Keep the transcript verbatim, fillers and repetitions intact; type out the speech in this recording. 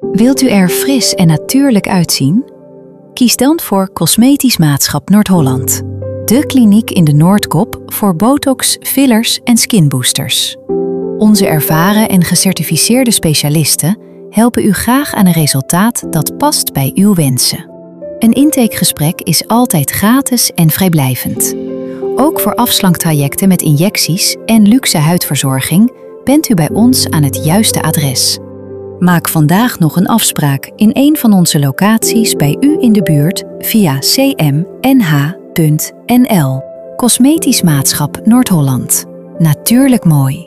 Wilt u er fris en natuurlijk uitzien? Kies dan voor Cosmetisch Maatschap Noord-Holland. De kliniek in de Noordkop voor botox, fillers en skinboosters. Onze ervaren en gecertificeerde specialisten helpen u graag aan een resultaat dat past bij uw wensen. Een intakegesprek is altijd gratis en vrijblijvend. Ook voor afslanktrajecten met injecties en luxe huidverzorging bent u bij ons aan het juiste adres. Maak vandaag nog een afspraak in een van onze locaties bij u in de buurt via c m n h punt n l. Cosmetisch Maatschap Noord-Holland. Natuurlijk mooi.